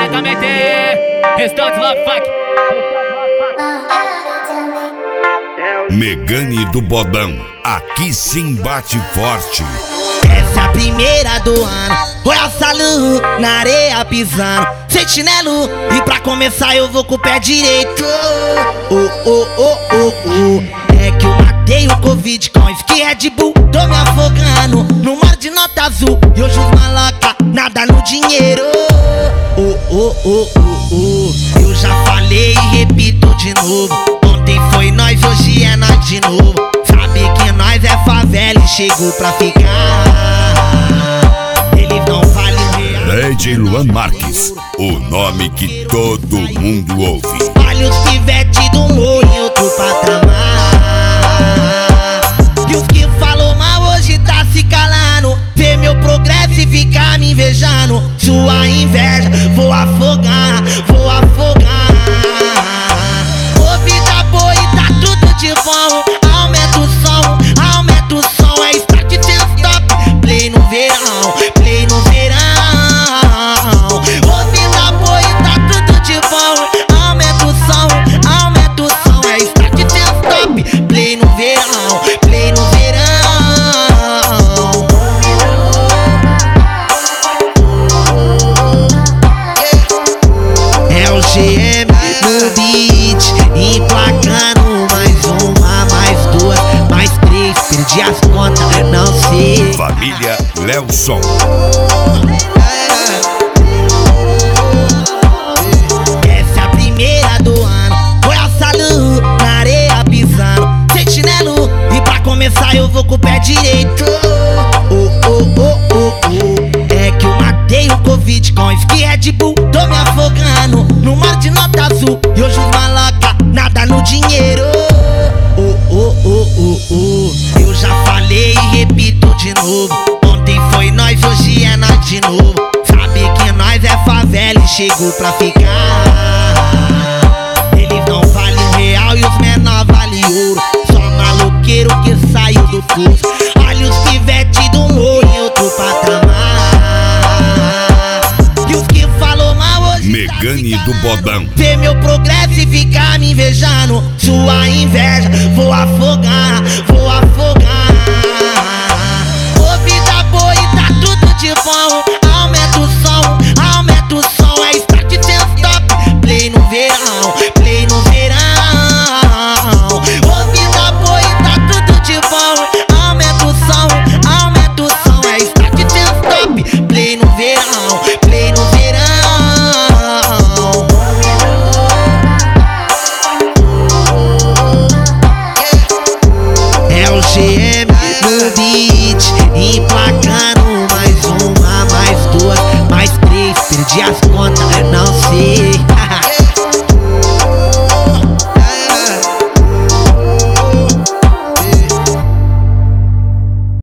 Vai também tem restante love funk. Megane do Bodão, aqui sim bate forte. Essa é a primeira do ano, Royal Salão, na areia pisando, sem chinelo, e pra começar eu vou com o pé direito. É que eu matei o Covid com whisky Red Bull, tô me afogando no mar de nota azul, e hoje os maloca nada no dinheiro. Eu já falei e repito de novo, ontem foi nós, hoje é nós de novo. Sabe que nós é favela e chegou pra ficar. Eles não valem real. DJ Luan Marques, o nome que todo mundo ouve. Olha os pivete do morro em outro patamar. E os que falou mal hoje tá se calando. Vê meu progresso e fica me invejando. Sua inveja, vou afogar, vou afogar. Ô vida boa e tá tudo de bom. Aumenta o som, é start e stop. Play no verão, play no verão. Ô vida boa e tá tudo de bom. Aumenta o som, é start e stop. Play no verão, play no verão. É o GM no beat, emplacando mais uma, mais duas, mais três. Perdi as contas, não sei. Família Lelson. Essa é a primeira do ano, Royal Salão, na areia pisando, sem chinelo, e pra começar eu vou com o pé direito. É que eu matei o Covid com whisky Red Bull, tô me afogando no mar de nota azul, e hoje os maloca nada no dinheiro. Eu já falei e repito de novo, ontem foi nós, hoje é nós de novo. Sabe que nós é favela e chegou pra ficar. Eles não valem real e os menor valem ouro. Só maloqueiro que saiu do curso. Olha os pivete do morro em outro patamar. E os que falou mal hoje Megane do Bodão. vê meu progresso e fica me invejando. Sua inveja, vou afogar, vou afogar. Ô vida boa e tá tudo de bom.